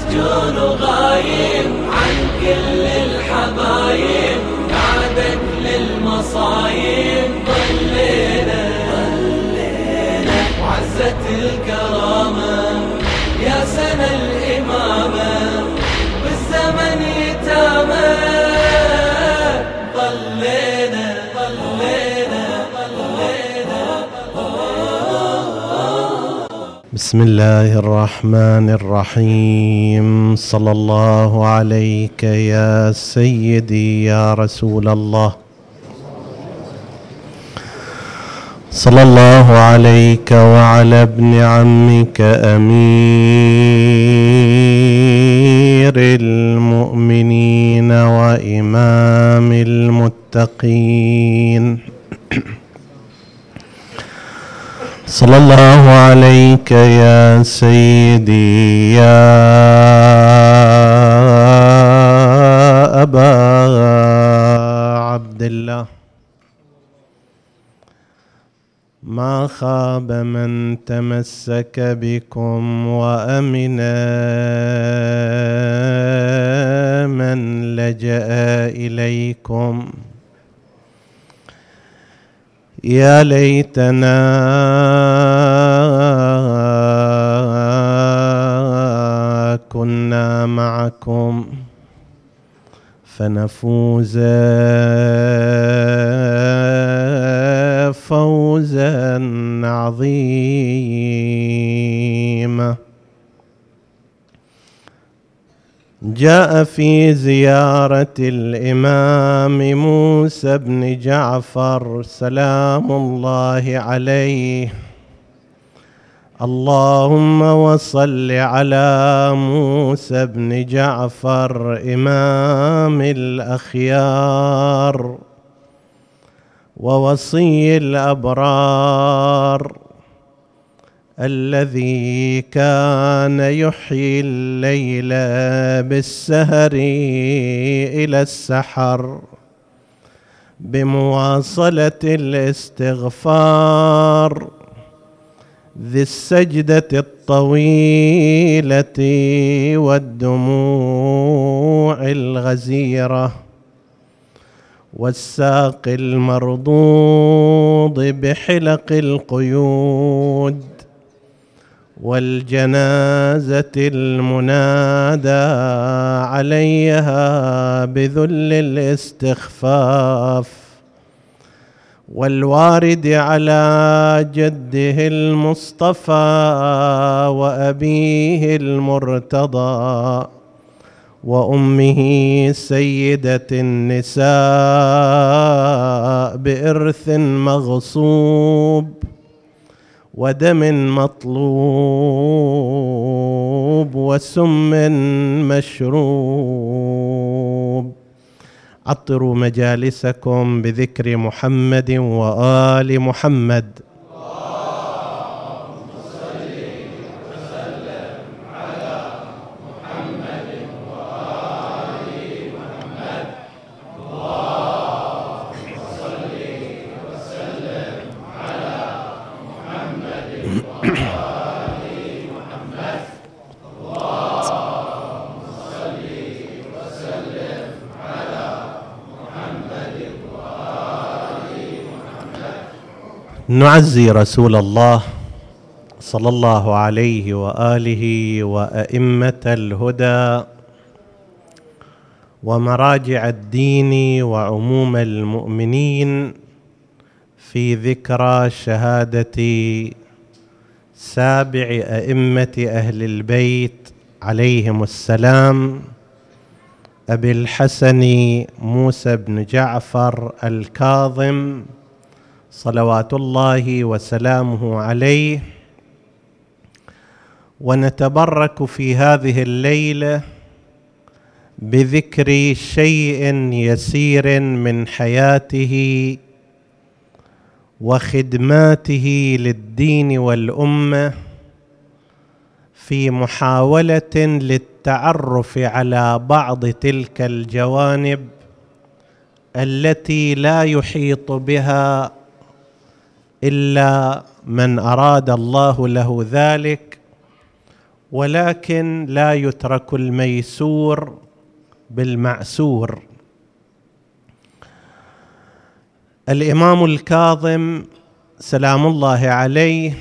مسجون وغايب عن كل الحبايب، بعدك للمصايب ضلينا وعزت الكرامة يا سنة الإمامة، بالزمن يتامى ضلينا بسم الله الرحمن الرحيم. صلى الله عليك يا سيدي يا رسول الله، صلى الله عليك وعلى ابن عمك أمير المؤمنين وإمام المتقين، صلى الله عليك يا سيدي يا أبا عبد الله. ما خاب من تمسك بكم وأمن من لجأ إليكم. يا ليتنا كنا معكم فنفوز فوزا عظيما. جاء في زيارة الإمام موسى بن جعفر سلام الله عليه، اللهم وصل على موسى بن جعفر إمام الأخيار ووصي الأبرار، الذي كان يحيي الليل بالسهر إلى السحر بمواصلة الاستغفار، ذي السجدة الطويلة والدموع الغزيرة والساق المرضوض بحلق القيود والجنازة المنادى عليها بذل الاستخفاف، والوارد على جده المصطفى وأبيه المرتضى وأمه سيدة النساء بإرث مغصوب ودم مطلوب وسم مشروب. عطروا مجالسكم بذكر محمد وآل محمد. اللهم صل وسلم على محمد وآل محمد. اللهم صل وسلم على محمد وآل محمد. اللهم صل وسلم على محمد وآل محمد. نعزي رسول الله صلى الله عليه وآله وأئمة الهدى ومراجع الدين وعموم المؤمنين في ذكرى شهادة سابع أئمة أهل البيت عليهم السلام، أبي الحسن موسى بن جعفر الكاظم صلوات الله وسلامه عليه. ونتبرك في هذه الليلة بذكر شيء يسير من حياته وخدماته للدين والأمة، في محاولة للتعرف على بعض تلك الجوانب التي لا يحيط بها إلا من أراد الله له ذلك، ولكن لا يترك الميسور بالمعسور. الإمام الكاظم سلام الله عليه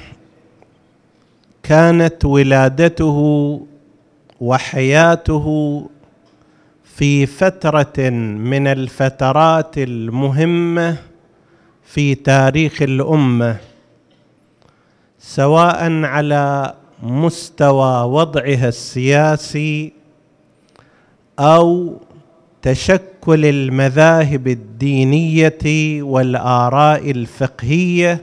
كانت ولادته وحياته في فترة من الفترات المهمة في تاريخ الأمة، سواء على مستوى وضعها السياسي أو تشكل المذاهب الدينية والآراء الفقهية.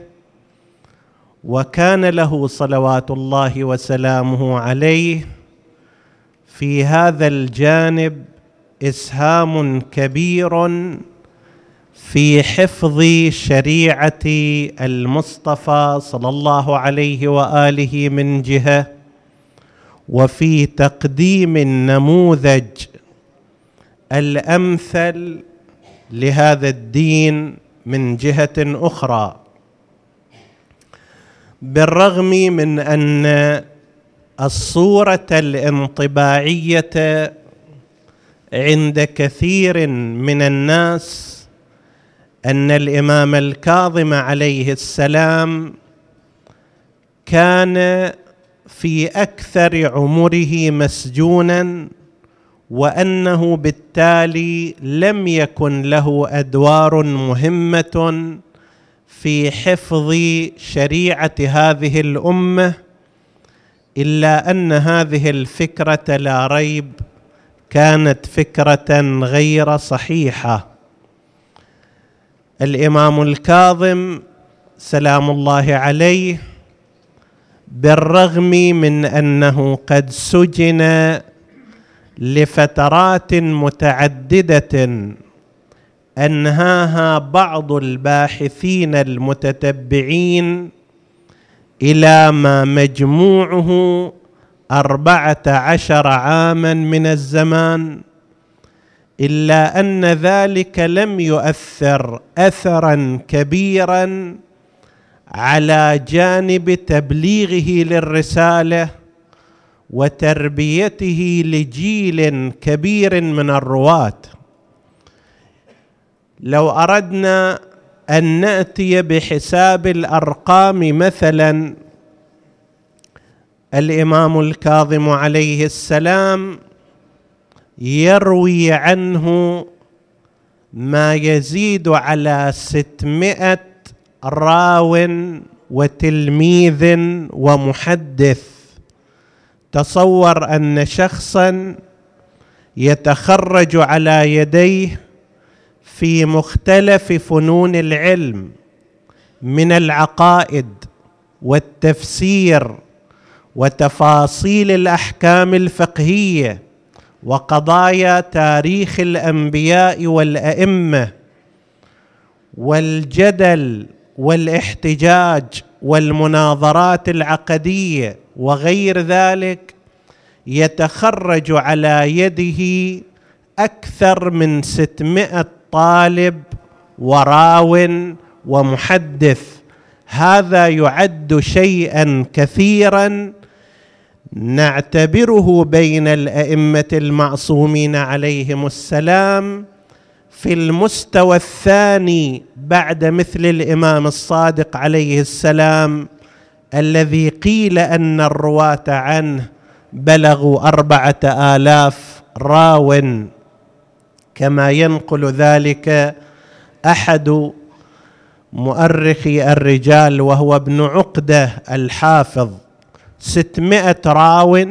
وكان له صلوات الله وسلامه عليه في هذا الجانب إسهام كبير في حفظ شريعة المصطفى صلى الله عليه وآله من جهة، وفي تقديم النموذج الأمثل لهذا الدين من جهة أخرى. بالرغم من أن الصورة الانطباعية عند كثير من الناس أن الإمام الكاظم عليه السلام كان في أكثر عمره مسجونا، وأنه بالتالي لم يكن له أدوار مهمة في حفظ شريعة هذه الأمة، إلا أن هذه الفكرة لا ريب كانت فكرة غير صحيحة. الإمام الكاظم سلام الله عليه بالرغم من أنه قد سجن لفترات متعددة أنهاها بعض الباحثين المتتبعين إلى ما مجموعه 14 عاما من الزمان، إلا أن ذلك لم يؤثر أثرا كبيرا على جانب تبليغه للرسالة وتربيته لجيل كبير من الرواة. لو أردنا أن نأتي بحساب الأرقام، مثلا الإمام الكاظم عليه السلام يروي عنه ما يزيد على 600 راو وتلميذ ومحدث. تصور أن شخصا يتخرج على يديه في مختلف فنون العلم من العقائد والتفسير وتفاصيل الأحكام الفقهية وقضايا تاريخ الأنبياء والأئمة والجدل والاحتجاج والمناظرات العقدية وغير ذلك، يتخرج على يده أكثر من 600 طالب وراو ومحدث. هذا يعد شيئا كثيرا نعتبره بين الأئمة المعصومين عليهم السلام في المستوى الثاني بعد مثل الإمام الصادق عليه السلام، الذي قيل أن الرواة عنه بلغوا 4000 راو، كما ينقل ذلك أحد مؤرخي الرجال وهو ابن عقدة الحافظ. 600 راو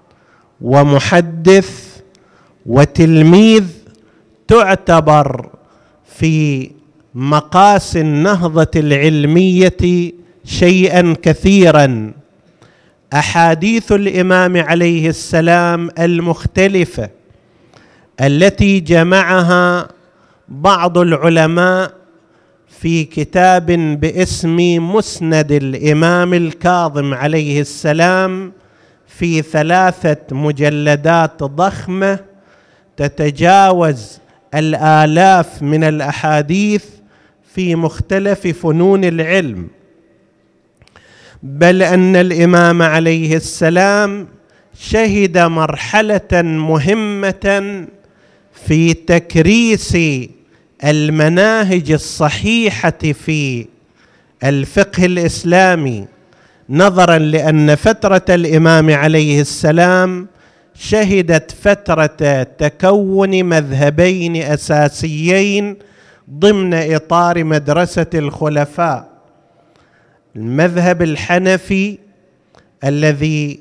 ومحدث وتلميذ تعتبر في مقاس النهضة العلمية شيئا كثيرا. أحاديث الإمام عليه السلام المختلفة التي جمعها بعض العلماء في كتاب باسم مسند الإمام الكاظم عليه السلام في 3 مجلدات ضخمة تتجاوز 1000 من الأحاديث في مختلف فنون العلم. بل أن الإمام عليه السلام شهد مرحلة مهمة في تكريس المناهج الصحيحة في الفقه الإسلامي، نظرا لأن فترة الإمام عليه السلام شهدت فترة تكون مذهبين أساسيين ضمن إطار مدرسة الخلفاء: المذهب الحنفي الذي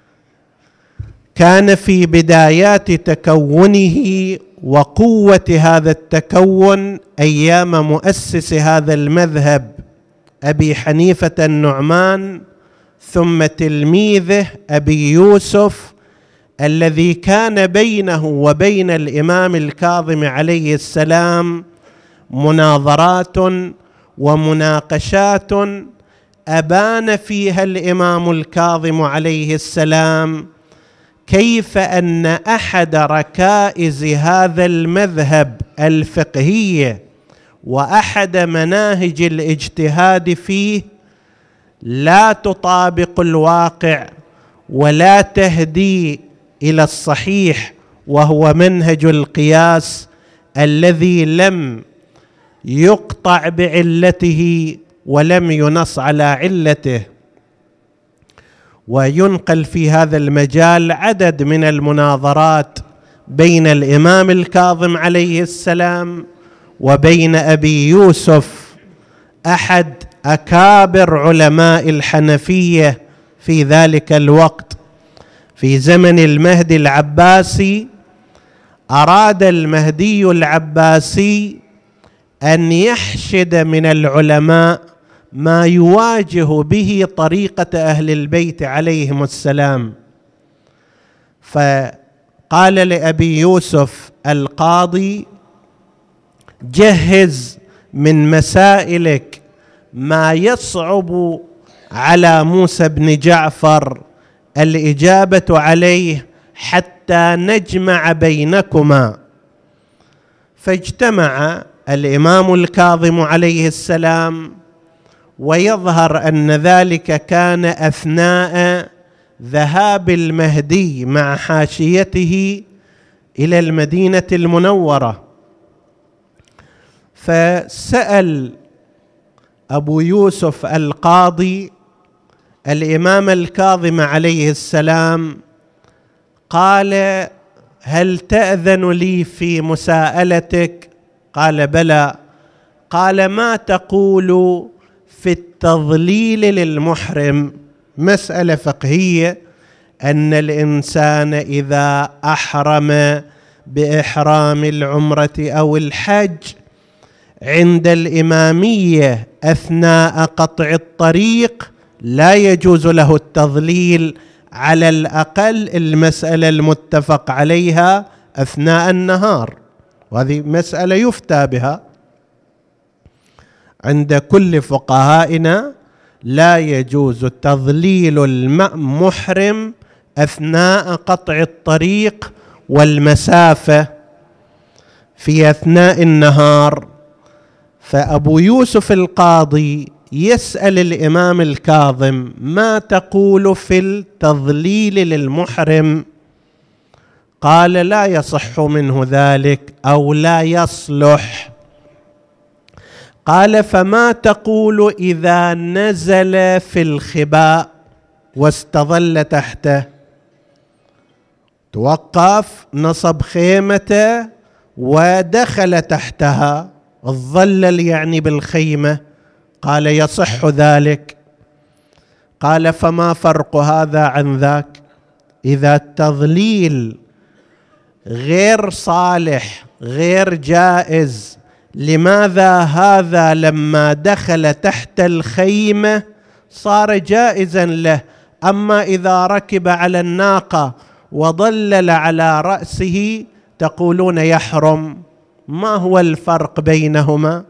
كان في بدايات تكونه وقوة هذا التكون أيام مؤسس هذا المذهب أبي حنيفة النعمان، ثم تلميذه أبي يوسف، الذي كان بينه وبين الإمام الكاظم عليه السلام مناظرات ومناقشات أبان فيها الإمام الكاظم عليه السلام كيف أن أحد ركائز هذا المذهب الفقهية وأحد مناهج الاجتهاد فيه لا تطابق الواقع ولا تهدي إلى الصحيح، وهو منهج القياس الذي لم يقطع بعلته ولم ينص على علته. وينقل في هذا المجال عدد من المناظرات بين الإمام الكاظم عليه السلام وبين أبي يوسف أحد أكابر علماء الحنفية في ذلك الوقت. في زمن المهدي العباسي أراد المهدي العباسي أن يحشد من العلماء ما يواجه به طريقة أهل البيت عليهم السلام، فقال لأبي يوسف القاضي: جهز من مسائلك ما يصعب على موسى بن جعفر الإجابة عليه حتى نجمع بينكما. فاجتمع الإمام الكاظم عليه السلام، ويظهر أن ذلك كان أثناء ذهاب المهدي مع حاشيته إلى المدينة المنورة. فسأل أبو يوسف القاضي الإمام الكاظم عليه السلام، قال: هل تأذن لي في مساءلتك؟ قال: بلى. قال: ما تقول في التضليل للمحرم؟ مسألة فقهية أن الإنسان إذا أحرم بإحرام العمرة أو الحج عند الإمامية أثناء قطع الطريق لا يجوز له التضليل، على الأقل المسألة المتفق عليها أثناء النهار، وهذه مسألة يفتى بها عند كل فقهائنا، لا يجوز تضليل المحرم أثناء قطع الطريق والمسافة في أثناء النهار. فأبو يوسف القاضي يسأل الإمام الكاظم: ما تقول في التضليل للمحرم؟ قال: لا يصح منه ذلك أو لا يصلح. قال: فما تقول إذا نزل في الخباء واستظل تحته؟ توقف، نصب خيمته ودخل تحتها، الظلل يعني بالخيمة. قال: يصح ذلك. قال: فما فرق هذا عن ذاك؟ إذا التضليل غير صالح غير جائز، لماذا هذا لما دخل تحت الخيمة صار جائزا له؟ أما إذا ركب على الناقة وضلل على رأسه تقولون يحرم. ما هو الفرق بينهما؟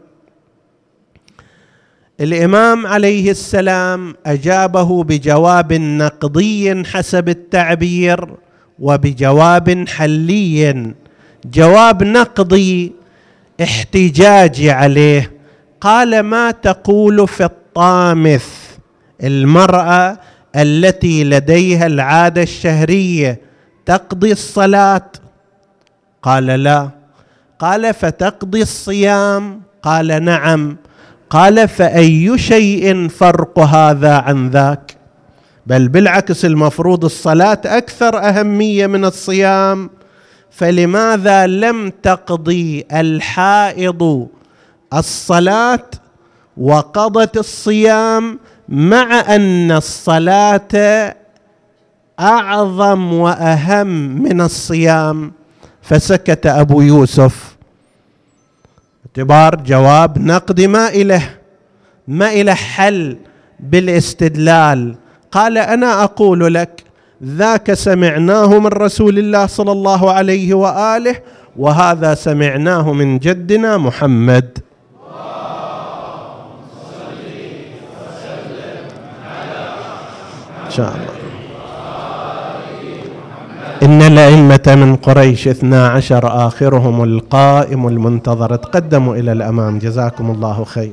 الإمام عليه السلام أجابه بجواب نقضي حسب التعبير وبجواب حلي. جواب نقضي احتجاجي عليه. قال: ما تقول في الطامث، المرأة التي لديها العادة الشهرية تقضي الصلاة؟ قال لا. قال فتقضي الصيام؟ قال نعم. قال فأي شيء فرق هذا عن ذاك؟ بل بالعكس، المفروض الصلاة أكثر أهمية من الصيام، فلماذا لم تقضي الحائض الصلاة وقضت الصيام، مع أن الصلاة أعظم وأهم من الصيام؟ فسكت أبو يوسف اعتبار جواب نقدي ما إله حل بالاستدلال. قال أنا أقول لك ذاك سمعناه من رسول الله صلى الله عليه وآله، وهذا سمعناه من جدنا محمد. إن شاء الله. إن الأئمة من قريش 12 آخرهم القائم المنتظر. تقدموا إلى الأمام جزاكم الله خير.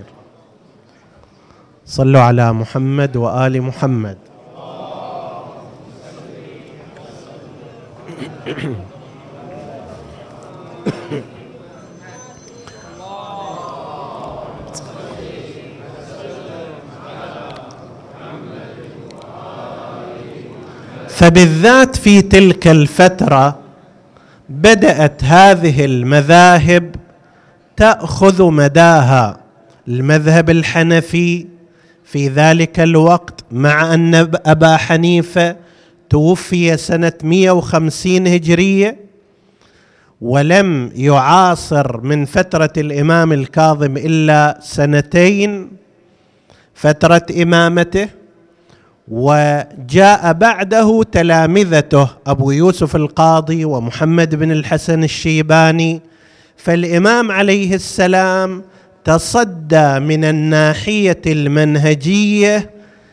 صلوا على محمد وآل محمد. فبالذات في تلك الفترة بدأت هذه المذاهب تأخذ مداها. المذهب الحنفي في ذلك الوقت، مع أن أبا حنيفة توفي سنة 150 هجرية ولم يعاصر من فترة الإمام الكاظم إلا 2 فترة إمامته، وجاء بعده تلامذته أبو يوسف القاضي ومحمد بن الحسن الشيباني. فالإمام عليه السلام تصدى من الناحية المنهجية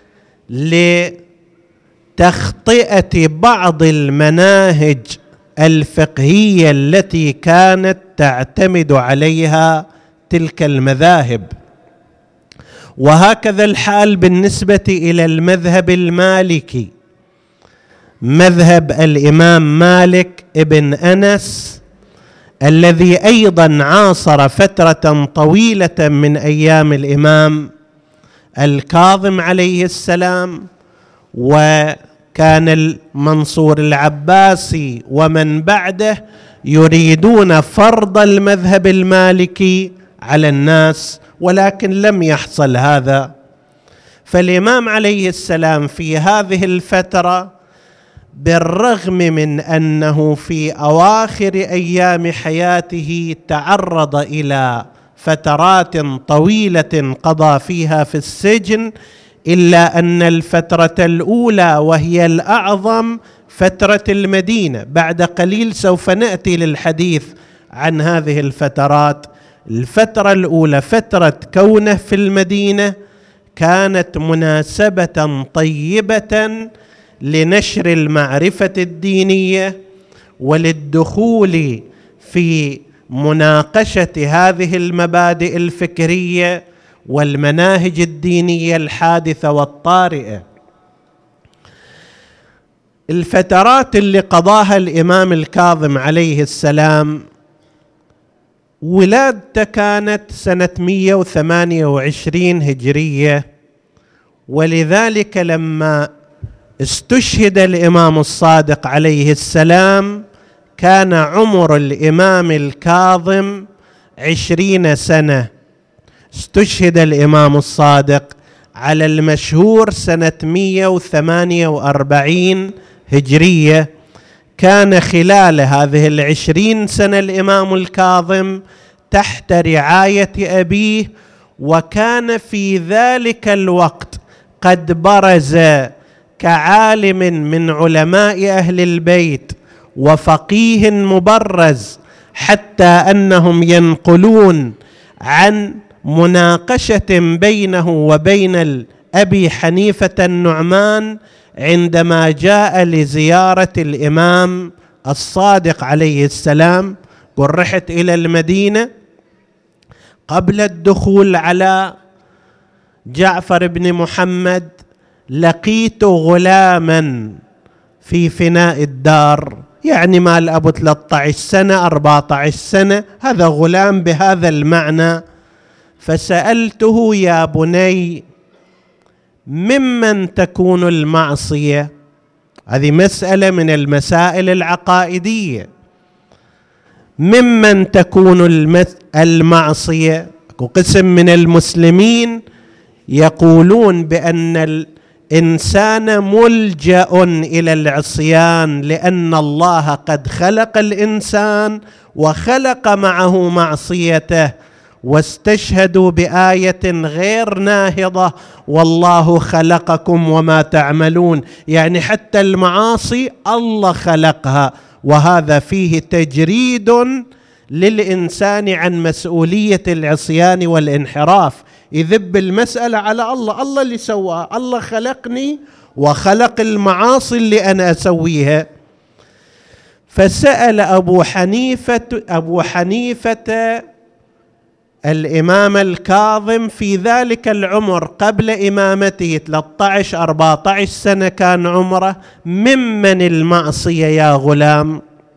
لتخطئة بعض المناهج الفقهية التي كانت تعتمد عليها تلك المذاهب. وهكذا الحال بالنسبة إلى المذهب المالكي. مذهب الإمام مالك ابن أنس الذي أيضا عاصر فترة طويلة من أيام الإمام الكاظم عليه السلام، وكان المنصور العباسي ومن بعده يريدون فرض المذهب المالكي على الناس، ولكن لم يحصل هذا. فالإمام عليه السلام في هذه الفترة، بالرغم من أنه في أواخر أيام حياته تعرض إلى فترات طويلة قضى فيها في السجن، إلا أن الفترة الأولى وهي الأعظم فترة المدينة. بعد قليل سوف نأتي للحديث عن هذه الفترات. الفترة الأولى فترة كونه في المدينة كانت مناسبة طيبة لنشر المعرفة الدينية وللدخول في مناقشة هذه المبادئ الفكرية والمناهج الدينية الحادثة والطارئة. الفترات اللي قضاها الإمام الكاظم عليه السلام، ولادته كانت سنة 128 هجرية، ولذلك لما استشهد الإمام الصادق عليه السلام كان عمر الإمام الكاظم 20 سنة. استشهد الإمام الصادق على المشهور سنة 148 هجرية. كان خلال هذه 20 سنة الإمام الكاظم تحت رعاية أبيه، وكان في ذلك الوقت قد برز كعالم من علماء أهل البيت وفقيه مبرز، حتى أنهم ينقلون عن مناقشة بينه وبين أبي حنيفة النعمان عندما جاء لزيارة الإمام الصادق عليه السلام. قل رحت إلى المدينة قبل الدخول على جعفر بن محمد، لقيت غلاما في فناء الدار، يعني مال أبو 13 سنة 14 سنة، هذا غلام بهذا المعنى. فسألته: يا بني، ممن تكون المعصية؟ هذه مسألة من المسائل العقائدية. ممن تكون المعصية؟ قسم من المسلمين يقولون بأن الإنسان ملجأ إلى العصيان، لأن الله قد خلق الإنسان وخلق معه معصيته، واستشهدوا بآية غير ناهضة: والله خلقكم وما تعملون، يعني حتى المعاصي الله خلقها، وهذا فيه تجريد للإنسان عن مسؤولية العصيان والانحراف. يذب المسألة على الله، الله اللي سواها، الله خلقني وخلق المعاصي اللي أنا أسويها. فسأل أبو حنيفة الإمام الكاظم في ذلك العمر قبل إمامته 13-14 سنة كان عمره: ممن المعصية يا غلام؟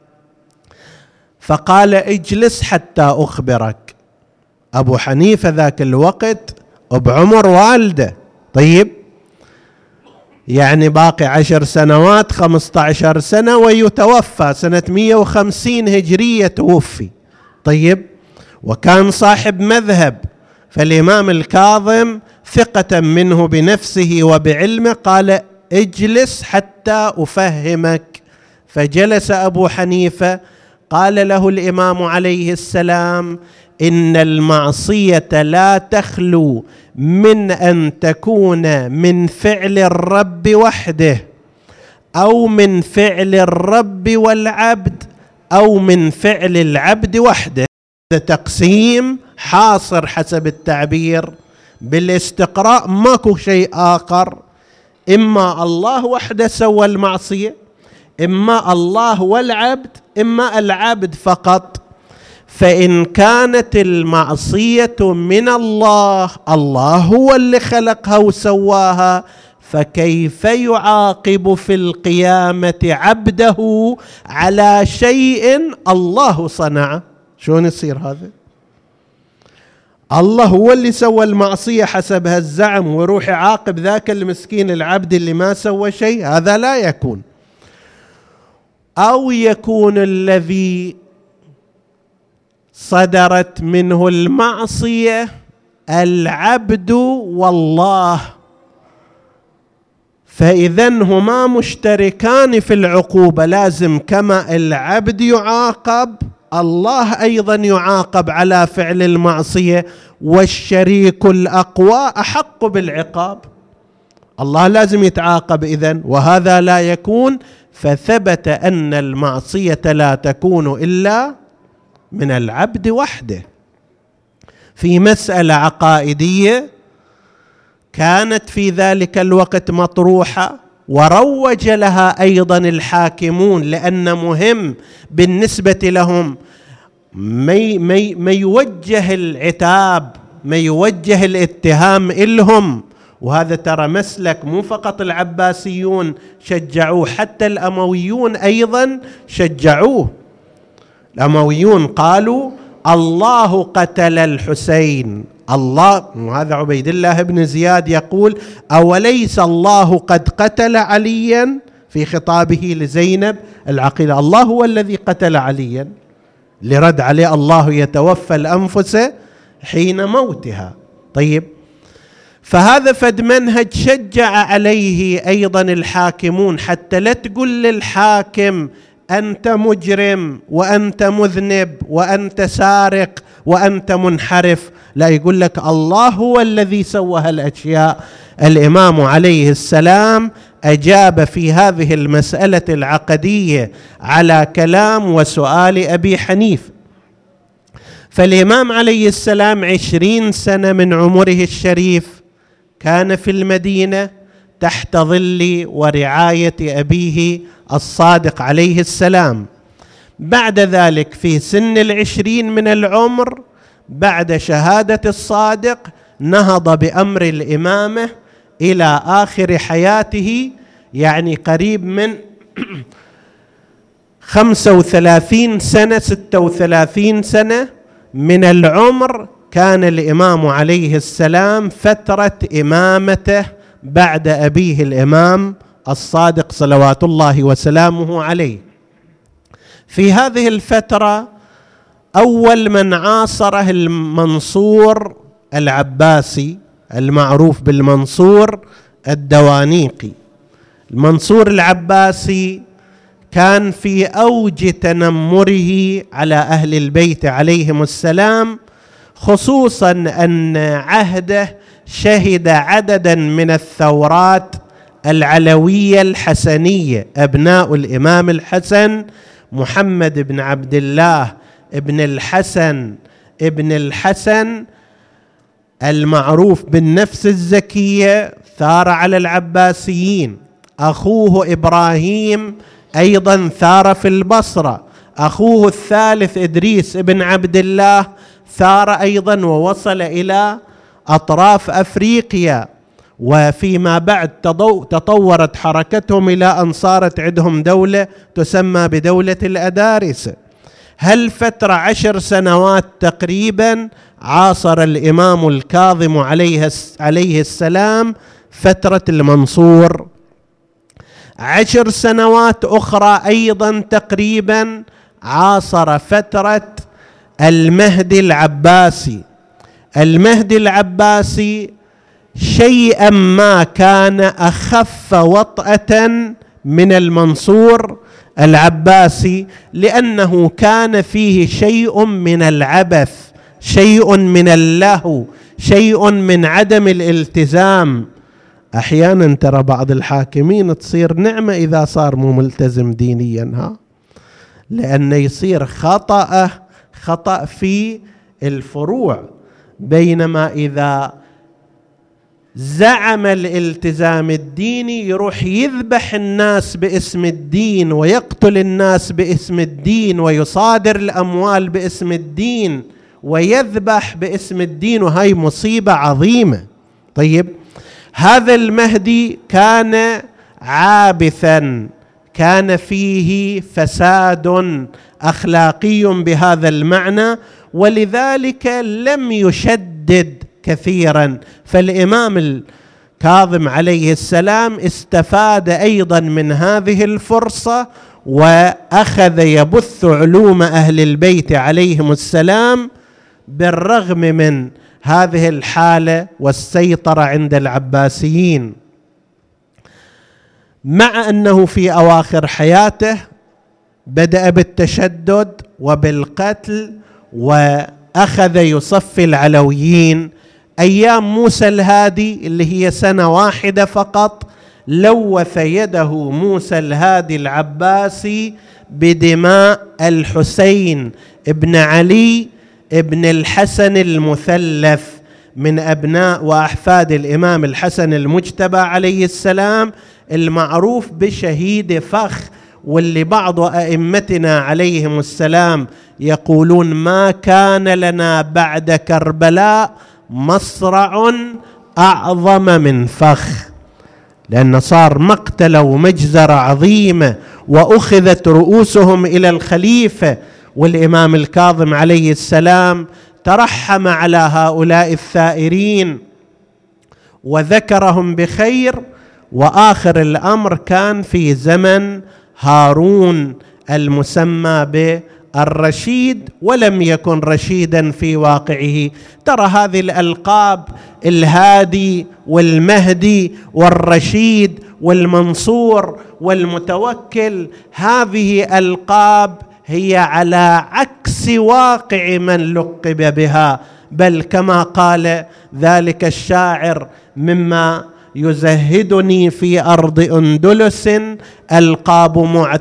فقال: اجلس حتى أخبرك. أبو حنيفة ذاك الوقت بعمر والده، طيب يعني باقي 10 سنوات 15 سنة ويتوفى سنة 150 هجرية توفي، طيب، وكان صاحب مذهب. فالإمام الكاظم ثقة منه بنفسه وبعلمه قال: اجلس حتى أفهمك. فجلس أبو حنيفة. قال له الإمام عليه السلام: إن المعصية لا تخلو من أن تكون من فعل الرب وحده، أو من فعل الرب والعبد، أو من فعل العبد وحده. هذا تقسيم حاصر حسب التعبير، بالاستقراء ماكو شيء آخر، إما الله وحده سوى المعصية، إما الله والعبد، إما العبد فقط. فإن كانت المعصية من الله، الله هو اللي خلقها وسواها، فكيف يعاقب في القيامة عبده على شيء الله صنعه؟ شلون يصير هذا؟ الله هو اللي سوى المعصية حسب هالزعم، ويروح يعاقب ذاك المسكين العبد اللي ما سوى شيء؟ هذا لا يكون. أو يكون الذي صدرت منه المعصية العبد والله، فإذا هما مشتركان في العقوبة، لازم كما العبد يعاقب الله أيضا يعاقب على فعل المعصية، والشريك الأقوى أحق بالعقاب، الله لازم يتعاقب إذن، وهذا لا يكون. فثبت أن المعصية لا تكون إلا من العبد وحده. في مسألة عقائدية كانت في ذلك الوقت مطروحة، وروج لها أيضا الحاكمون، لأن مهم بالنسبة لهم ما يوجه العتاب، ما يوجه الاتهام إلهم. وهذا ترى مسلك مو فقط العباسيون شجعوه، حتى الأمويون أيضا شجعوه. الأمويون قالوا: الله قتل الحسين، الله، وهذا عبيد الله بن زياد يقول: أوليس الله قد قتل عليا؟ في خطابه لزينب العقيلة، الله هو الذي قتل عليا، لرد عليه: الله يتوفى الأنفس حين موتها. طيب، فهذا فد منهج شجع عليه أيضا الحاكمون، حتى لا تقول للحاكم أنت مجرم وأنت مذنب وأنت سارق وأنت منحرف، لا، يقول لك الله هو الذي سوى هالأشياء. الإمام عليه السلام أجاب في هذه المسألة العقدية على كلام وسؤال أبي حنيفة. فالإمام عليه السلام 20 سنة من عمره الشريف كان في المدينة تحت ظل ورعاية أبيه الصادق عليه السلام. بعد ذلك في سن 20 من العمر، بعد شهادة الصادق، نهض بأمر الإمامة إلى آخر حياته، يعني قريب من 35 سنة 36 سنة من العمر، كان الإمام عليه السلام فترة إمامته بعد أبيه الإمام الصادق صلوات الله وسلامه عليه. في هذه الفترة أول من عاصره المنصور العباسي المعروف بالمنصور الدوانيقي. المنصور العباسي كان في أوج تنمره على أهل البيت عليهم السلام، خصوصا أن عهده شهد عددا من الثورات العلوية الحسنية. أبناء الإمام الحسن محمد بن عبد الله ابن الحسن المعروف بالنفس الزكية ثار على العباسيين. أخوه إبراهيم أيضا ثار في البصرة. أخوه الثالث إدريس ابن عبد الله ثار أيضا ووصل إلى أطراف أفريقيا، وفيما بعد تطورت حركتهم إلى أن صارت عندهم دولة تسمى بدولة الأدارسة. هالفترة 10 سنوات تقريبا عاصر الإمام الكاظم عليه السلام فترة المنصور. 10 سنوات أخرى أيضا تقريبا عاصر فترة المهدي العباسي. المهدي العباسي شيئا ما كان أخف وطأة من المنصور العباسي، لأنه كان فيه شيء من العبث، شيء من اللهو، شيء من عدم الالتزام. أحيانا ترى بعض الحاكمين تصير نعمة إذا صار مو ملتزم دينيا، لأنه يصير خطأ في الفروع، بينما إذا زعم الالتزام الديني يروح يذبح الناس باسم الدين ويقتل الناس باسم الدين ويصادر الأموال باسم الدين ويذبح باسم الدين، وهي مصيبة عظيمة. طيب، هذا المهدي كان عابثا، كان فيه فساد أخلاقي بهذا المعنى، ولذلك لم يشدد كثيرا. فالإمام الكاظم عليه السلام استفاد أيضا من هذه الفرصة، وأخذ يبث علوم أهل البيت عليهم السلام بالرغم من هذه الحالة والسيطرة عند العباسيين. مع أنه في أواخر حياته بدأ بالتشدد وبالقتل، وأخذ يصفي العلويين. أيام موسى الهادي اللي هي سنة واحدة فقط لوث يده موسى الهادي العباسي بدماء الحسين ابن علي ابن الحسن المثلث من أبناء وأحفاد الإمام الحسن المجتبى عليه السلام، المعروف بشهيد فخ، واللي بعض أئمتنا عليهم السلام يقولون ما كان لنا بعد كربلاء مصرع أعظم من فخ، لأن صار مقتل ومجزرة عظيمة، وأخذت رؤوسهم إلى الخليفة. والإمام الكاظم عليه السلام ترحم على هؤلاء الثائرين وذكرهم بخير. وآخر الأمر كان في زمن هارون المسمى بالرشيد، ولم يكن رشيدا في واقعه. ترى هذه الألقاب الهادي والمهدي والرشيد والمنصور والمتوكل، هذه ألقاب هي على عكس واقع من لقب بها، بل كما قال ذلك الشاعر: مما يزهدني في أرض أندلس ألقاب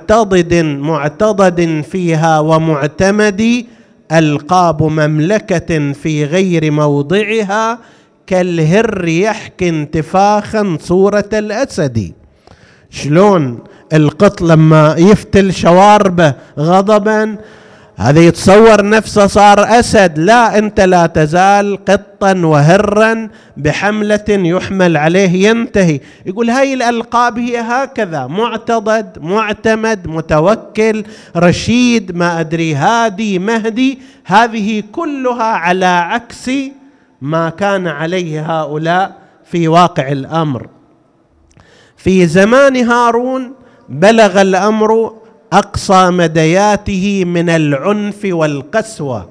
معتضد فيها ومعتمد، ألقاب مملكة في غير موضعها كالهر يحكي انتفاخا صورة الأسد. شلون القط لما يفتل شواربه غضبا هذا يتصور نفسه صار أسد. لا، أنت لا تزال قطا وهرا بحملة يحمل عليه ينتهي. يقول هاي الألقاب هي هكذا: معتضد، معتمد، متوكل، رشيد، ما أدري، هادي، مهدي. هذه كلها على عكس ما كان عليه هؤلاء في واقع الأمر. في زمان هارون بلغ الأمر أقصى مدياته من العنف والقسوة،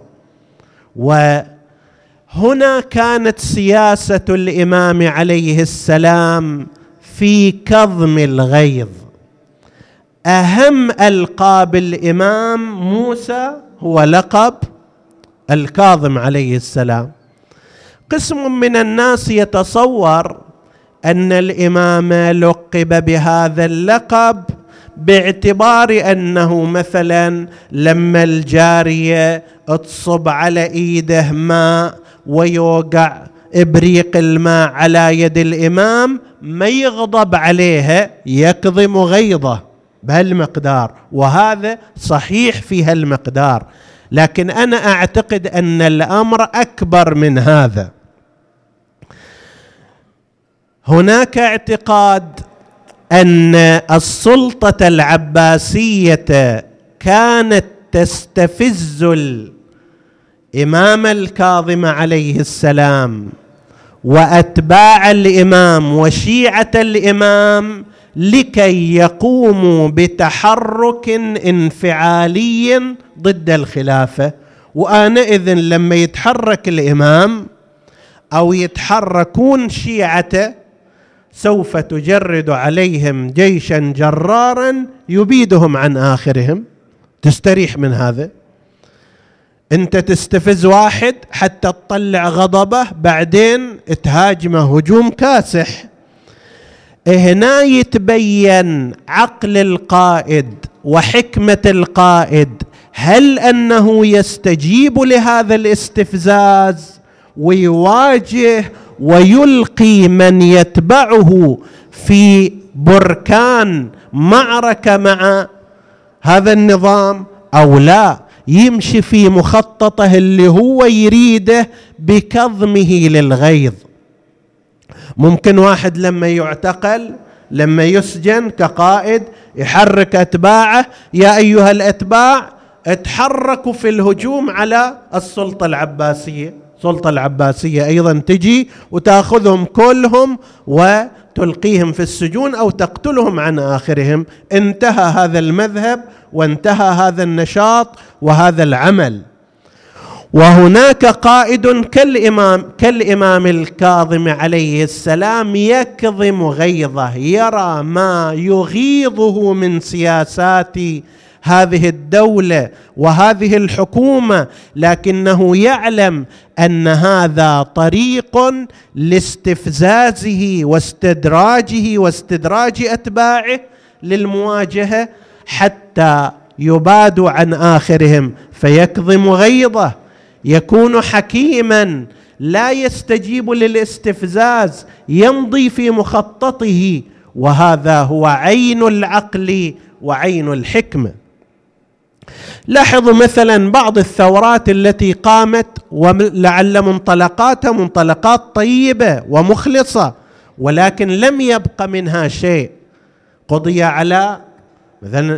وهنا كانت سياسة الإمام عليه السلام في كظم الغيظ. أهم ألقاب الإمام موسى هو لقب الكاظم عليه السلام. قسم من الناس يتصور أن الإمام لقب بهذا اللقب باعتبار أنه مثلا لما الجارية تصب على إيده ماء ويوقع إبريق الماء على يد الإمام ما يغضب عليها، يكظم غيظه بهالمقدار، وهذا صحيح في هالمقدار. لكن أنا أعتقد أن الأمر أكبر من هذا. هناك اعتقاد أن السلطة العباسية كانت تستفز الإمام الكاظم عليه السلام وأتباع الإمام وشيعة الإمام لكي يقوموا بتحرك انفعالي ضد الخلافة. وآنئذ لما يتحرك الإمام أو يتحركون شيعته سوف تجرد عليهم جيشا جرارا يبيدهم عن آخرهم. تستريح من هذا. أنت تستفز واحد حتى تطلع غضبه، بعدين تهاجمه هجوم كاسح. هنا يتبين عقل القائد وحكمة القائد. هل أنه يستجيب لهذا الاستفزاز ويواجه ويلقي من يتبعه في بركان معركة مع هذا النظام، أو لا يمشي في مخططه اللي هو يريده بكظمه للغيظ؟ ممكن واحد لما يعتقل، لما يسجن كقائد، يحرك أتباعه: يا أيها الأتباع اتحركوا في الهجوم على السلطة العباسية. السلطة العباسية أيضا تجي وتأخذهم كلهم وتلقيهم في السجون أو تقتلهم عن آخرهم. انتهى هذا المذهب وانتهى هذا النشاط وهذا العمل. وهناك قائد كالإمام الكاظم عليه السلام يكظم غيظه، يرى ما يغيظه من سياسات هذه الدولة وهذه الحكومة، لكنه يعلم أن هذا طريق لاستفزازه واستدراجه واستدراج أتباعه للمواجهة حتى يبادوا عن آخرهم، فيكظم غيظه. يكون حكيما لا يستجيب للاستفزاز، يمضي في مخططه، وهذا هو عين العقل وعين الحكمة. لاحظوا مثلا بعض الثورات التي قامت ولعل منطلقاتها منطلقات طيبة ومخلصة، ولكن لم يبق منها شيء. قضي على مثلا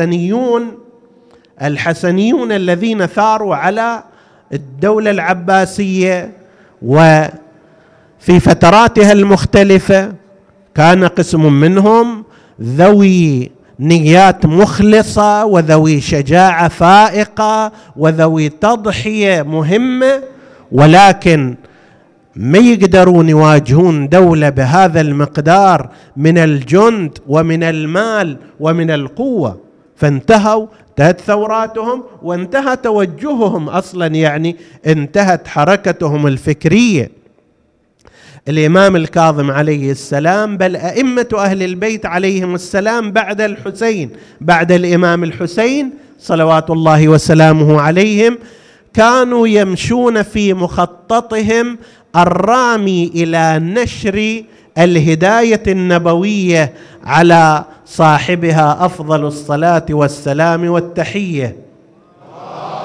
الحسنيون الذين ثاروا على الدولة العباسية، وفي فتراتها المختلفة كان قسم منهم ذوي نيات مخلصة وذوي شجاعة فائقة وذوي تضحية مهمة، ولكن ما يقدرون يواجهون دولة بهذا المقدار من الجند ومن المال ومن القوة، فانتهوا، انتهت ثوراتهم وانتهى توجههم أصلا، يعني انتهت حركتهم الفكرية. الإمام الكاظم عليه السلام بل أئمة أهل البيت عليهم السلام بعد الحسين، بعد الإمام الحسين صلوات الله وسلامه عليهم، كانوا يمشون في مخططهم الرامي إلى نشر الهداية النبوية على صاحبها أفضل الصلاة والسلام والتحية.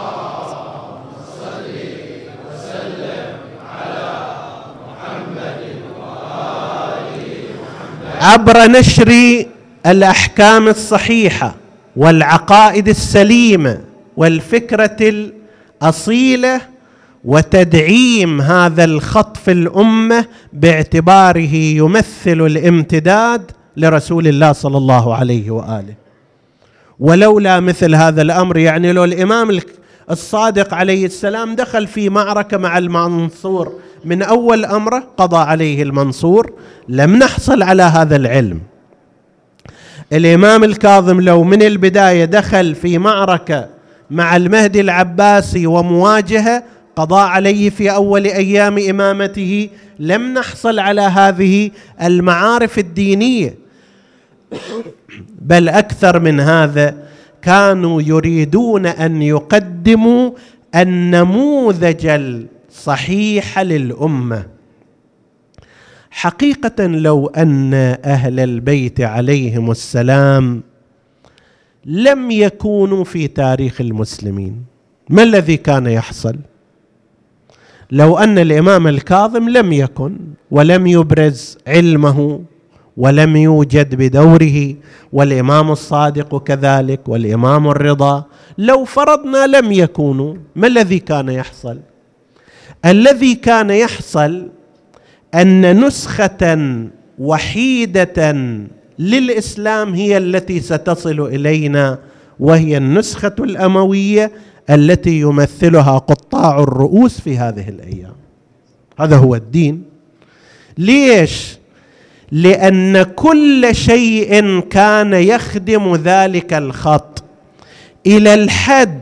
عبر نشر الأحكام الصحيحة والعقائد السليمة والفكرة الأصيلة وتدعيم هذا الخط في الأمة باعتباره يمثل الامتداد لرسول الله صلى الله عليه وآله. ولولا مثل هذا الأمر، يعني لو الإمام الصادق عليه السلام دخل في معركة مع المنصور من أول أمره قضى عليه المنصور، لم نحصل على هذا العلم. الإمام الكاظم لو من البداية دخل في معركة مع المهدي العباسي ومواجهة قضى عليه في أول أيام إمامته، لم نحصل على هذه المعارف الدينية. بل أكثر من هذا، كانوا يريدون أن يقدموا النموذج الصحيح للأمة. حقيقة لو أن أهل البيت عليهم السلام لم يكونوا في تاريخ المسلمين، ما الذي كان يحصل؟ لو أن الإمام الكاظم لم يكن ولم يبرز علمه ولم يوجد بدوره، والإمام الصادق كذلك، والإمام الرضا، لو فرضنا لم يكونوا، ما الذي كان يحصل؟ الذي كان يحصل أن نسخة وحيدة للإسلام هي التي ستصل إلينا، وهي النسخة الأموية التي يمثلها قطاع الرؤوس في هذه الأيام. هذا هو الدين. ليش؟ لأن كل شيء كان يخدم ذلك الخط، إلى الحد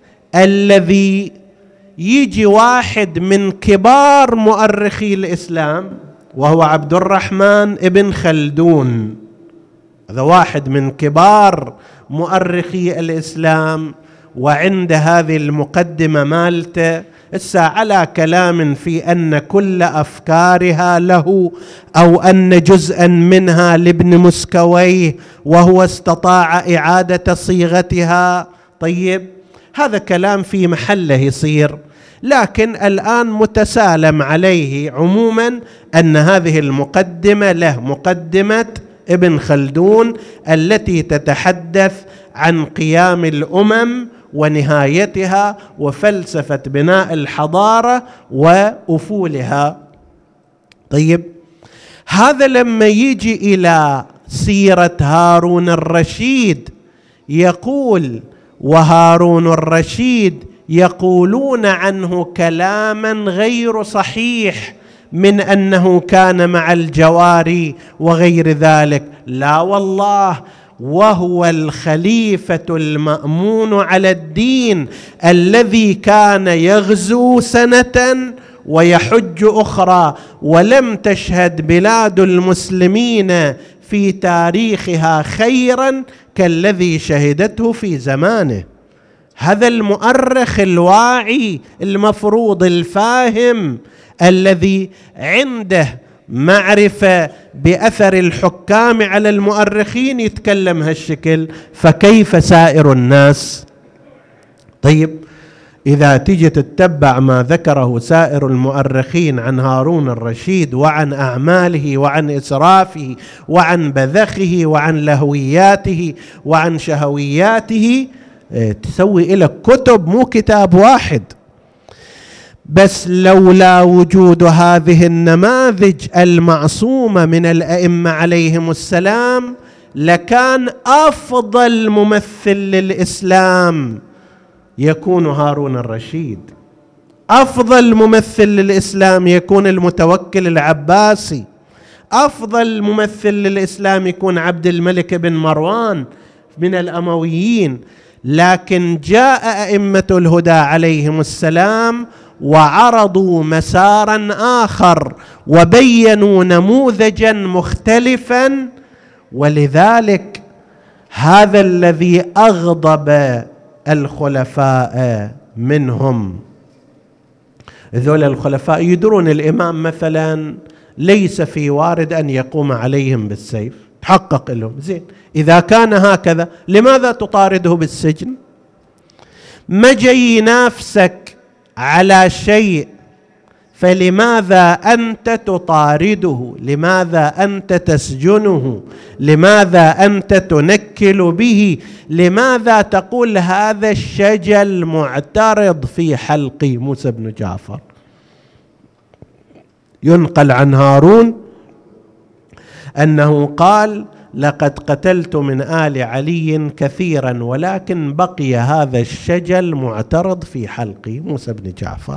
الذي يجي واحد من كبار مؤرخي الإسلام وهو عبد الرحمن ابن خلدون، هذا واحد من كبار مؤرخي الإسلام، وعند هذه المقدمة مالته على كلام في أن كل أفكارها له، أو أن جزءا منها لابن مسكويه وهو استطاع إعادة صيغتها. طيب، هذا كلام في محله يصير، لكن الآن متسالم عليه عموما أن هذه المقدمة له مقدمة ابن خلدون التي تتحدث عن قيام الأمم ونهايتها وفلسفة بناء الحضارة وأفولها. طيب، هذا لما يجي إلى سيرة هارون الرشيد يقول، وهارون الرشيد يقولون عنه كلاما غير صحيح من أنه كان مع الجواري وغير ذلك. لا والله، وهو الخليفة المأمون على الدين الذي كان يغزو سنة ويحج أخرى، ولم تشهد بلاد المسلمين في تاريخها خيرا كالذي شهدته في زمانه. هذا المؤرخ الواعي المفروض الفاهم الذي عنده معرفة بأثر الحكام على المؤرخين يتكلم هالشكل، فكيف سائر الناس؟ طيب، إذا تجي تتبع ما ذكره سائر المؤرخين عن هارون الرشيد وعن أعماله وعن إسرافه وعن بذخه وعن لهوياته وعن شهوياته، تسوي إلى كتب، مو كتاب واحد. بس لولا وجود هذه النماذج المعصومة من الأئمة عليهم السلام لكان أفضل ممثل للإسلام يكون هارون الرشيد، أفضل ممثل للإسلام يكون المتوكل العباسي، أفضل ممثل للإسلام يكون عبد الملك بن مروان من الأمويين. لكن جاء أئمة الهدى عليهم السلام وعرضوا مسارا آخر وبينوا نموذجا مختلفا، ولذلك هذا الذي أغضب الخلفاء منهم. ذول الخلفاء يدرون الإمام مثلا ليس في وارد أن يقوم عليهم بالسيف، تحقق لهم زين، إذا كان هكذا لماذا تطارده بالسجن؟ ما جاي ينافسك على شيء فلماذا أنت تطارده؟ لماذا أنت تسجنه؟ لماذا أنت تنكل به؟ لماذا تقول هذا الشجل معترض في حلقي؟ موسى بن جعفر. ينقل عن هارون أنه قال: لقد قتلت من آل علي كثيرا ولكن بقي هذا الشجل معترض في حلقي. موسى بن جعفر.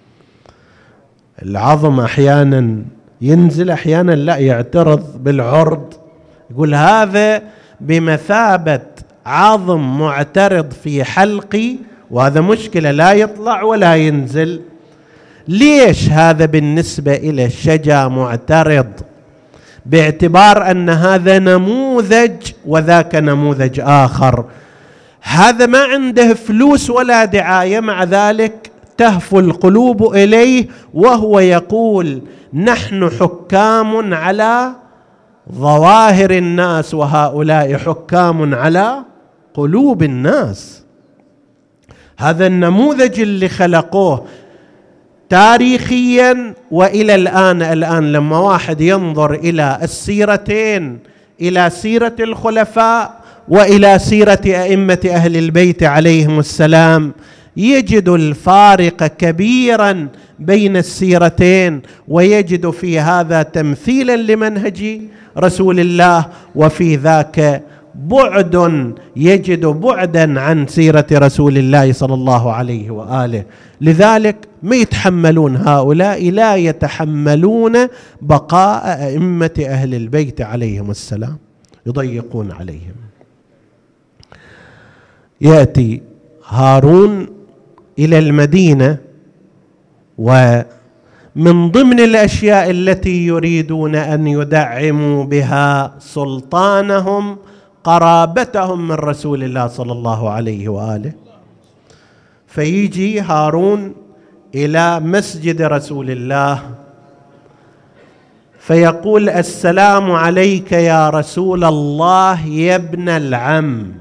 العظم أحيانا ينزل، أحيانا لا يعترض بالعرض، يقول هذا بمثابة عظم معترض في حلقي، وهذا مشكلة، لا يطلع ولا ينزل. ليش هذا بالنسبة إلى الشجا معترض؟ باعتبار أن هذا نموذج وذاك نموذج آخر. هذا ما عنده فلوس ولا دعاية، مع ذلك تهفو القلوب إليه، وهو يقول: نحن حكام على ظواهر الناس وهؤلاء حكام على قلوب الناس. هذا النموذج اللي خلقوه تاريخيا وإلى الآن لما واحد ينظر إلى السيرتين، إلى سيرة الخلفاء وإلى سيرة أئمة أهل البيت عليهم السلام، يجد الفارق كبيرا بين السيرتين، ويجد في هذا تمثيلا لمنهج رسول الله، وفي ذاك بعد، يجد بعدا عن سيرة رسول الله صلى الله عليه وآله. لذلك ما يتحملون هؤلاء، لا يتحملون بقاء أئمة أهل البيت عليهم السلام، يضيقون عليهم. يأتي هارون إلى المدينة، ومن ضمن الأشياء التي يريدون أن يدعموا بها سلطانهم قرابتهم من رسول الله صلى الله عليه وآله. فيجي هارون إلى مسجد رسول الله فيقول: السلام عليك يا رسول الله يا ابن العم،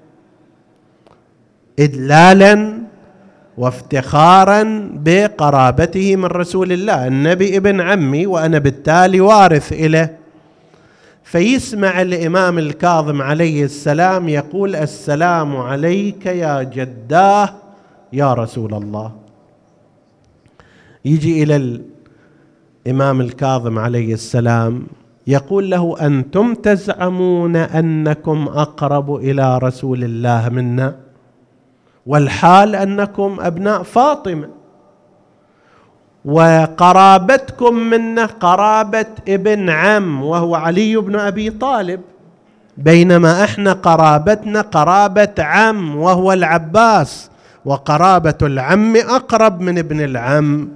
إدلالا وافتخارا بقرابته من رسول الله. النبي ابن عمي وأنا بالتالي وارث إليه. فيسمع الإمام الكاظم عليه السلام يقول: السلام عليك يا جداه يا رسول الله. يجي إلى الإمام الكاظم عليه السلام يقول له: أنتم تزعمون أنكم أقرب إلى رسول الله منا، والحال أنكم أبناء فاطمة، وقرابتكم منا قرابة ابن عم وهو علي بن أبي طالب، بينما احنا قرابتنا قرابة عم وهو العباس، وقرابة العم أقرب من ابن العم.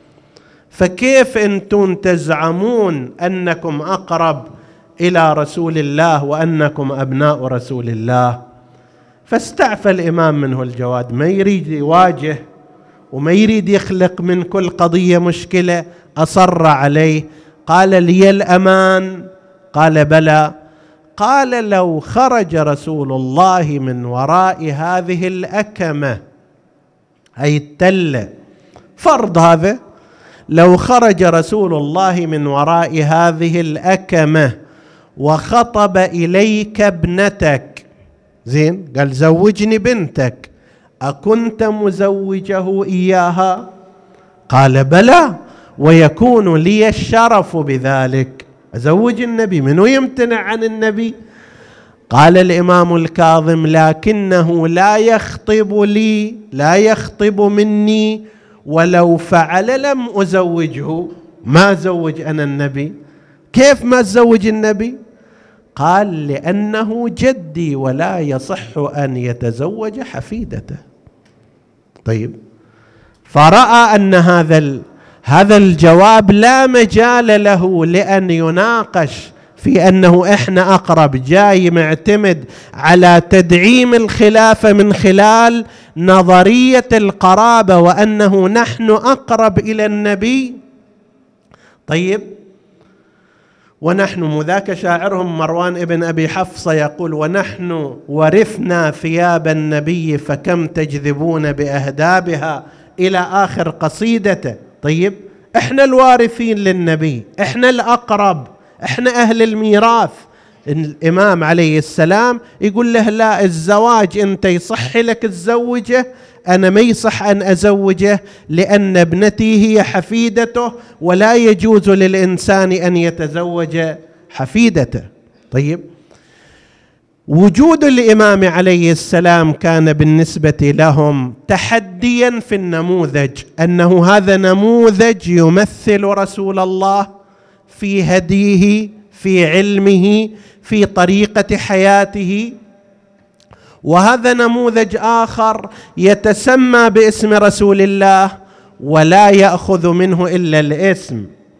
فكيف أنتم تزعمون أنكم أقرب إلى رسول الله وأنكم أبناء رسول الله؟ فاستعفى الإمام منه الجواد، ما يريد يواجه وما يريد يخلق من كل قضية مشكلة. أصر عليه، قال: لي الأمان؟ قال: بلى. قال: لو خرج رسول الله من وراء هذه الأكمة، أي التلة، فرض هذا، لو خرج رسول الله من وراء هذه الأكمة وخطب إليك ابنتك، زين، قال: زوجني بنتك، أكنت مزوجه إياها؟ قال: بلى، ويكون لي الشرف بذلك، أزوج النبي، منو يمتنع عن النبي؟ قال الإمام الكاظم: لكنه لا يخطب لي، لا يخطب مني، ولو فعل لم أزوجه. ما زوج أنا النبي. كيف ما تزوج النبي؟ قال: لأنه جدي ولا يصح أن يتزوج حفيدته. طيب، فرأى أن هذا الجواب لا مجال له لأن يناقش في أنه إحنا أقرب، جاي معتمد على تدعيم الخلافة من خلال نظرية القرابة وأنه نحن أقرب إلى النبي. طيب، ونحن مذاك شاعرهم مروان ابن أبي حفصة يقول: ونحن ورثنا ثياب النبي فكم تجذبون بأهدابها، إلى آخر قصيدته. طيب، احنا الوارثين للنبي، احنا الأقرب، احنا أهل الميراث. الإمام عليه السلام يقول له لا، الزواج أنت يصح لك تزوجه، أنا ما يصح أن أزوجه، لأن ابنتي هي حفيدته، ولا يجوز للإنسان أن يتزوج حفيدته. طيب، وجود الإمام عليه السلام كان بالنسبة لهم تحديا في النموذج، أنه هذا نموذج يمثل رسول الله في هديه، في علمه، في طريقة حياته. وهذا نموذج آخر يتسمى باسم رسول الله ولا يأخذ منه إلا الاسم.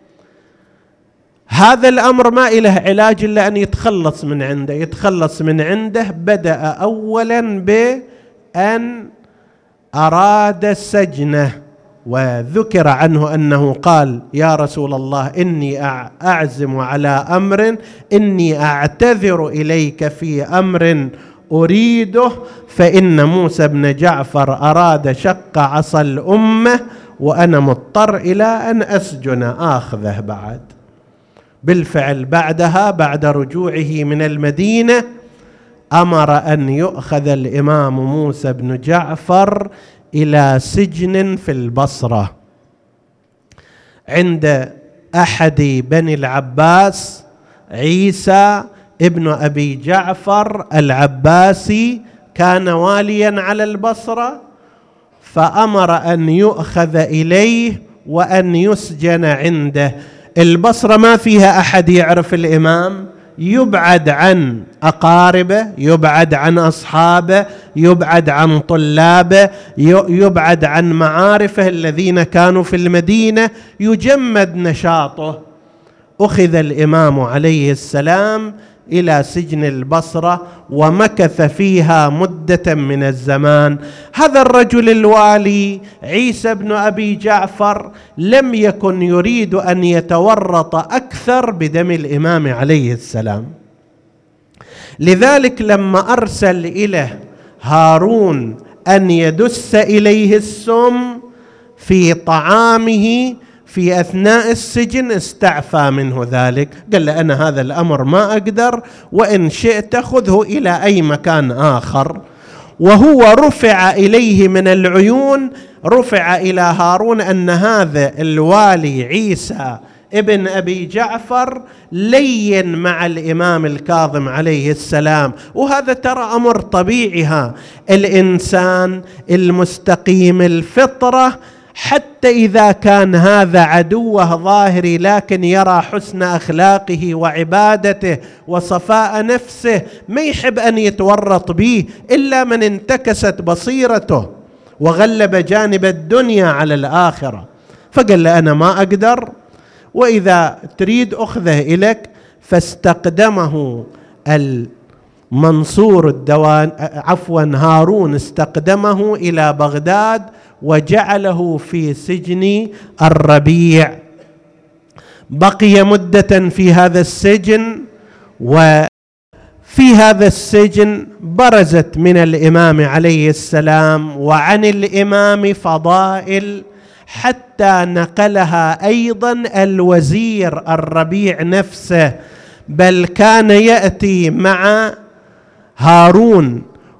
هذا الأمر ما إله علاج إلا أن يتخلص من عنده. بدأ أولا بأن أراد سجنه، وذكر عنه أنه قال يا رسول الله إني أعزم على أمر، إني أعتذر إليك في أمر أريده، فإن موسى بن جعفر أراد شق عصا الأمة وأنا مضطر إلى أن أسجن آخذه بعد. بالفعل بعدها، بعد رجوعه من المدينة، أمر أن يؤخذ الإمام موسى بن جعفر إلى سجن في البصرة عند أحد بني العباس، عيسى ابن أبي جعفر العباسي، كان واليا على البصرة، فأمر أن يؤخذ إليه وأن يسجن عنده. البصرة ما فيها أحد يعرف الإمام، يبعد عن أقاربه، يبعد عن أصحابه، يبعد عن طلابه، يبعد عن معارفه الذين كانوا في المدينة، يجمد نشاطه. أخذ الإمام عليه السلام إلى سجن البصرة ومكث فيها مدة من الزمان. هذا الرجل الوالي عيسى بن أبي جعفر لم يكن يريد أن يتورط أكثر بدم الإمام عليه السلام، لذلك لما أرسل إليه هارون أن يدس إليه السم في طعامه في أثناء السجن استعفى منه ذلك، قال له أنا هذا الأمر ما أقدر، وإن شئت خذه إلى أي مكان آخر. وهو رفع إليه من العيون، رفع إلى هارون أن هذا الوالي عيسى ابن أبي جعفر لين مع الإمام الكاظم عليه السلام. وهذا ترى أمر طبيعي، الإنسان المستقيم الفطرة حتى إذا كان هذا عدوه ظاهري لكن يرى حسن أخلاقه وعبادته وصفاء نفسه، ما يحب أن يتورط به إلا من انتكست بصيرته وغلب جانب الدنيا على الآخرة. فقال له أنا ما أقدر، وإذا تريد أخذه إليك. فاستقدمه هارون استقدمه إلى بغداد وجعله في سجن الربيع. بقي مدة في هذا السجن، وفي هذا السجن برزت من الإمام عليه السلام وعن الإمام فضائل حتى نقلها أيضا الوزير الربيع نفسه، بل كان يأتي مع هارون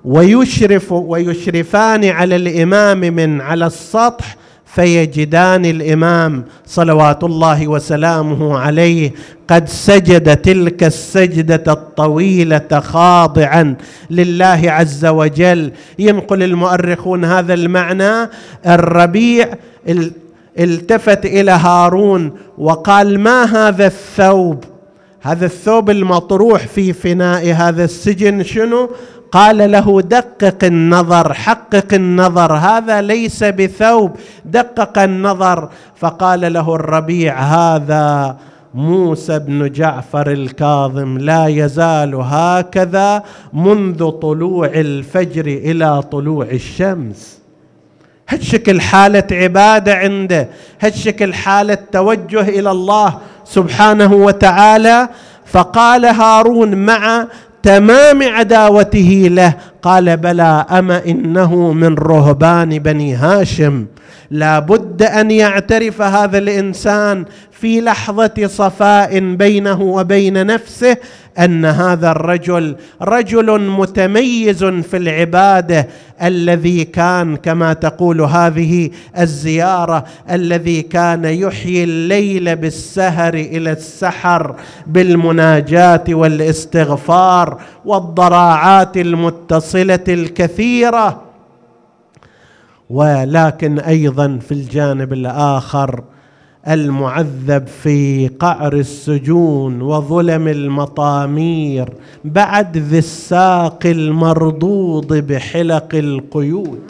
ويشرفان على الإمام من على السطح، فيجدان الإمام صلوات الله وسلامه عليه قد سجد تلك السجدة الطويلة خاضعا لله عز وجل. ينقل المؤرخون هذا المعنى. الربيع التفت إلى هارون وقال ما هذا الثوب؟ هذا الثوب المطروح في فناء هذا السجن شنو؟ قال له دقق النظر، حقق النظر، هذا ليس بثوب، دقق النظر. فقال له الربيع هذا موسى بن جعفر الكاظم، لا يزال هكذا منذ طلوع الفجر إلى طلوع الشمس. هالشكل حالة عبادة عنده، هالشكل حالة توجه إلى الله سبحانه وتعالى. فقال هارون مع تمام عداوته له. قال بلى أما إنه من رهبان بني هاشم. لا بد أن يعترف هذا الإنسان في لحظة صفاء بينه وبين نفسه أن هذا الرجل رجل متميز في العبادة، الذي كان كما تقول هذه الزيارة الذي كان يحيي الليل بالسهر إلى السحر بالمناجاة والاستغفار والضراعات المتصلة الكثيرة. ولكن أيضا في الجانب الآخر المعذب في قعر السجون وظلم المطامير بعد ذي الساق المرضوض بحلق القيود.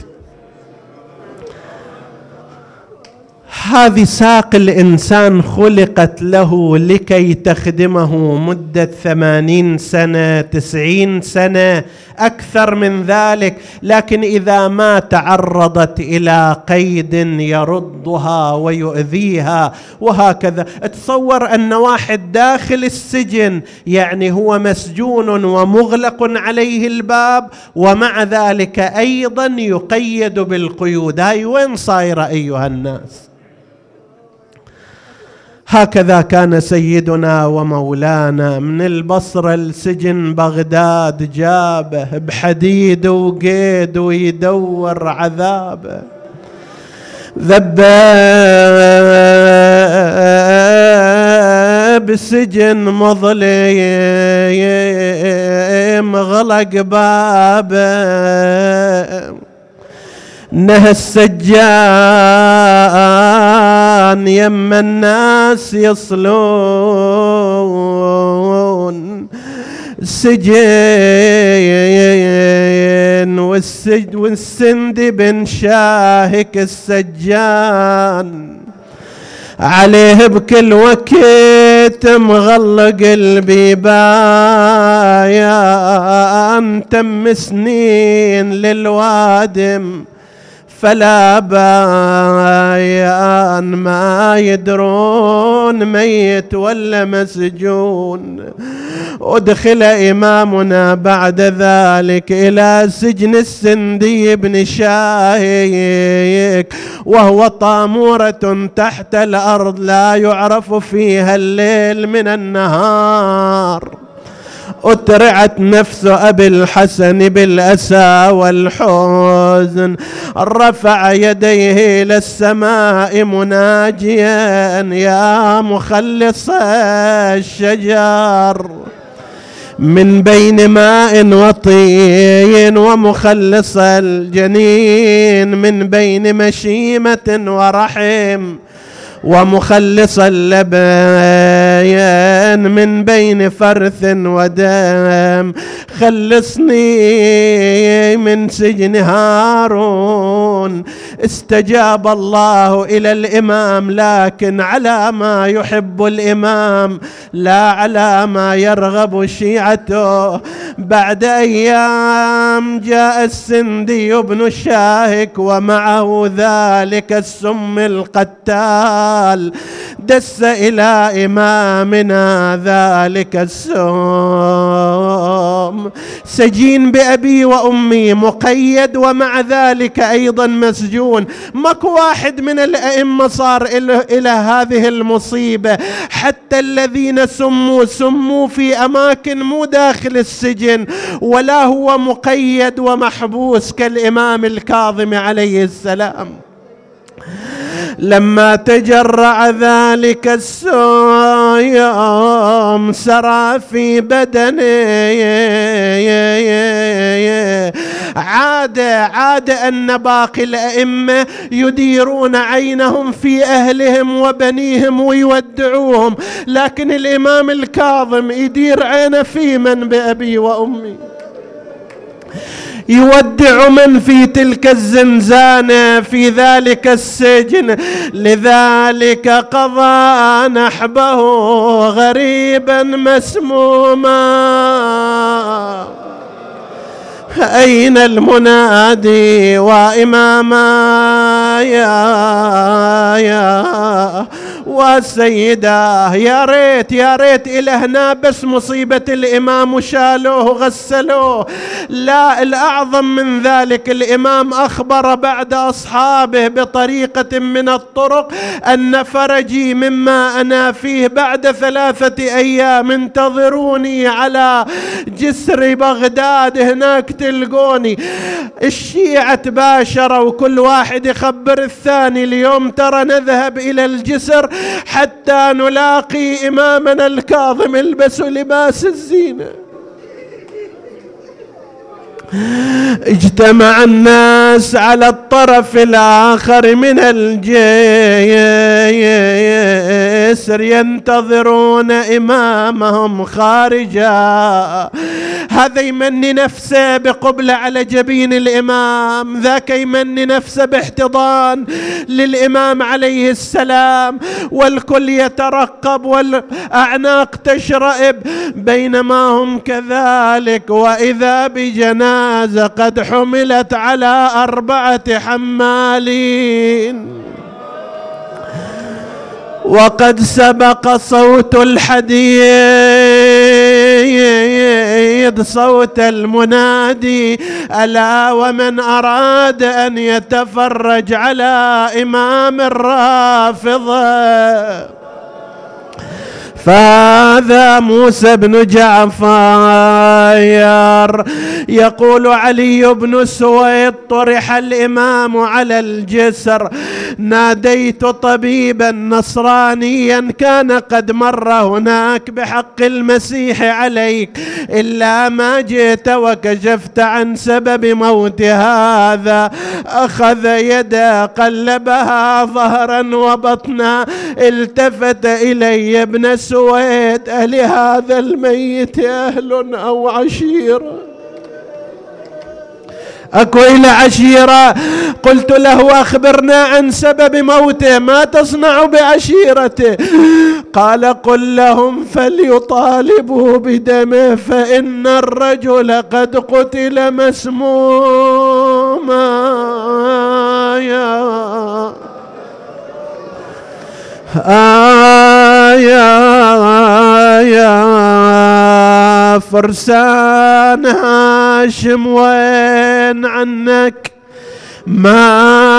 هذه ساق الإنسان خلقت له لكي تخدمه مدة 80 سنة 90 سنة أكثر من ذلك، لكن إذا ما تعرضت إلى قيد يردها ويؤذيها وهكذا. تصور أن واحد داخل السجن، يعني هو مسجون ومغلق عليه الباب، ومع ذلك أيضا يقيد بالقيود. هاي وين صايرة أيها الناس؟ هكذا كان سيدنا ومولانا من البصرة لسجن بغداد، جابه بحديد وقيد ويدور عذابه، ذباب بسجن مظلم غلق بابه، نهى السجان يم الناس يصلون، سجين والسند بن شاهك السجان، عليه بكل وقت مغلق البيبان، تم سنين للوادم فلا بايان، ما يدرون ميت ولا مسجون. ودخل إمامنا بعد ذلك إلى سجن السندي بن شاهيك، وهو طامورة تحت الأرض لا يعرف فيها الليل من النهار. أترعت نفس أبي الحسن بالأسى والحزن، رفع يديه إلى السماء مناجيا يا مخلص الشجر من بين ماء وطين، ومخلص الجنين من بين مشيمة ورحم، ومخلص اللبن من بين فرث ودم. خلصني من سجن هارون. استجاب الله إلى الإمام، لكن على ما يحب الإمام لا على ما يرغب شيعته. بعد أيام جاء السندي بن شاهك ومعه ذلك السم القتال، دس إلى إمامنا ذلك السم. سجين بأبي وأمي، مقيد ومع ذلك أيضا مسجون. ماكو واحد من الأئمة صار إلى هذه المصيبة. حتى الذين سموا في أماكن مو داخل السجن، ولا هو مقيد ومحبوس كالإمام الكاظم عليه السلام. لما تجرع ذلك السم سرى في بدنه، عاد أن باقي الأئمة يديرون عينهم في أهلهم وبنيهم ويودعوهم، لكن الإمام الكاظم يدير عينه في من بأبي وأمي، يودع من في تلك الزنزانة في ذلك السجن. لذلك قضى نحبه غريبا مسموما. أين المنادي وإماما يا والسيدة يا ريت إلى هنا بس مصيبة الإمام وشالوه وغسلوه. لا، الأعظم من ذلك، الإمام أخبر بعد أصحابه بطريقة من الطرق أن فرجي مما أنا فيه بعد 3 أيام، انتظروني على جسر بغداد، هناك تلقوني. الشيعة تباشروا وكل واحد يخبر الثاني، اليوم ترى نذهب إلى الجسر حتى نلاقي إمامنا الكاظم، البسوا لباس الزينة. اجتمع الناس على الطرف الآخر من الجسر ينتظرون إمامهم خارجا. هذا يمني نفسه بقبلة على جبين الإمام، ذاك يمني نفسه باحتضان للإمام عليه السلام، والكل يترقب والأعناق تشرئب. بينما هم كذلك وإذا بجنازة قد حملت على 4 حمالين، وقد سبق صوت الحديد صوت المنادي: ألا ومن أراد أن يتفرج على إمام الرافضة. فهذا موسى بن جعفر يقول: علي بن سويد طرح الإمام على الجسر، ناديت طبيبا نصرانيا كان قد مر هناك بحق المسيح عليك، إلا ما جئت وكشفت عن سبب موت هذا. أخذ يده قلبها ظهرا وبطنا، التفت إلي: ابن سويد، ألهذا الميت أهل أو عشيرة؟ أكو إلى عشيرة؟ قلت له: أخبرنا عن سبب موته، ما تصنع بعشيرته؟ قال: قل لهم فليطالبوا بدمه، فإن الرجل قد قتل مسموما. يا فرسان هاشم وين عنك ما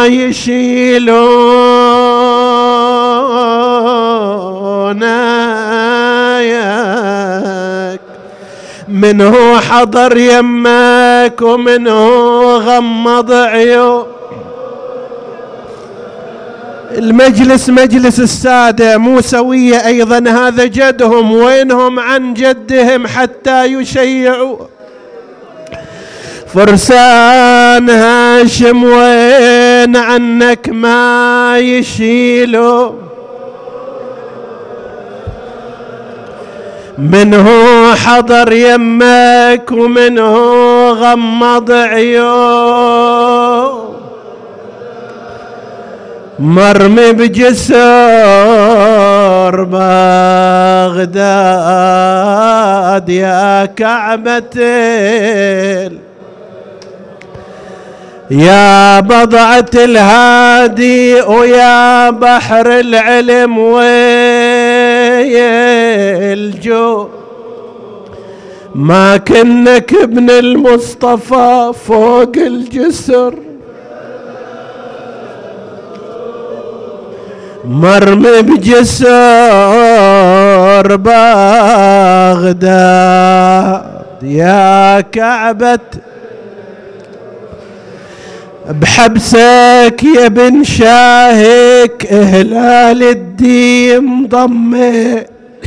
يشيلونك؟ منه حضر يمك ومنه غمض عيون. المجلس مجلس السادة موسوية أيضا، هذا جدهم، وينهم عن جدهم حتى يشيعوا؟ فرسان هاشم وين عنك ما يشيلوا؟ منه حضر يمك ومنه غمض عيون. مرمي بجسر بغداد يا كعبة، يا بضعة الهادي ويا بحر العلم والجو. ما كنك ابن المصطفى فوق الجسر، مرمي بجسر بغداد يا كعبة، بحبسك يا بن شاهك إهلال الدين ضمي.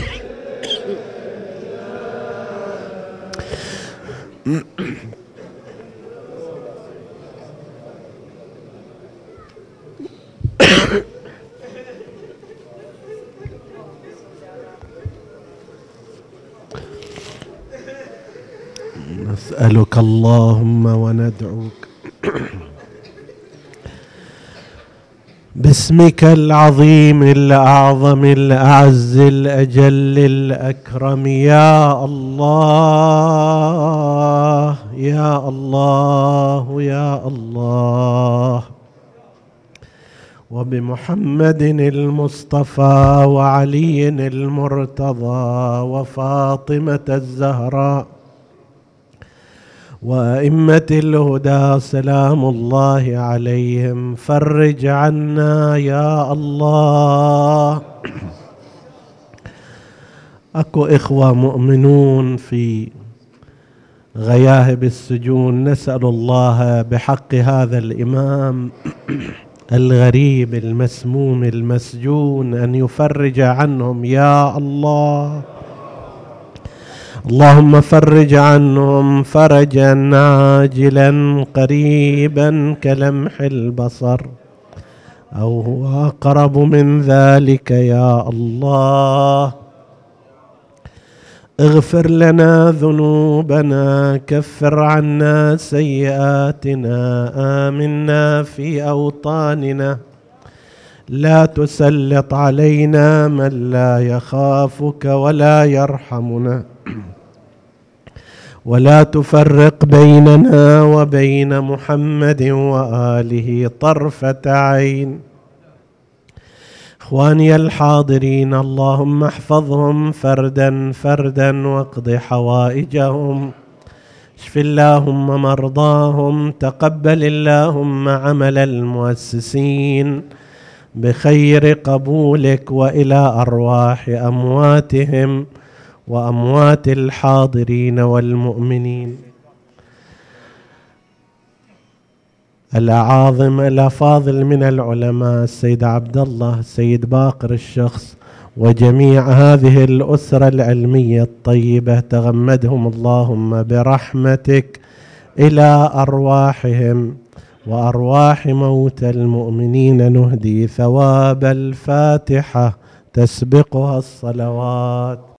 نسألك اللهم وندعوك باسمك العظيم الأعظم الأعز الأجل الأكرم، يا الله يا الله يا الله. وبمحمد المصطفى وعلي المرتضى وفاطمة الزهراء وأئمة الهدى سلام الله عليهم. فرج عنا يا الله. أكو إخوة مؤمنون في غياهب السجون، نسأل الله بحق هذا الإمام الغريب المسموم المسجون أن يفرج عنهم يا الله. اللهم فرج عنهم فرجا عاجلا قريبا كلمح البصر أو هو أقرب من ذلك يا الله. اغفر لنا ذنوبنا، كفر عنا سيئاتنا، آمنا في أوطاننا، لا تسلط علينا من لا يخافك ولا يرحمنا، ولا تفرق بيننا وبين محمد وآله طرفة عين. إخواني الحاضرين، اللهم احفظهم فردا فردا واقض حوائجهم، اشف اللهم مرضاهم، تقبل اللهم عمل المؤسسين بخير قبولك، وإلى أرواح أمواتهم وأموات الحاضرين والمؤمنين الأعاظم الأفاضل من العلماء، السيد عبد الله، السيد باقر الشخص، وجميع هذه الأسرة العلمية الطيبة، تغمدهم اللهم برحمتك إلى أرواحهم وأرواح موتى المؤمنين. نهدي ثواب الفاتحة تسبقها الصلوات.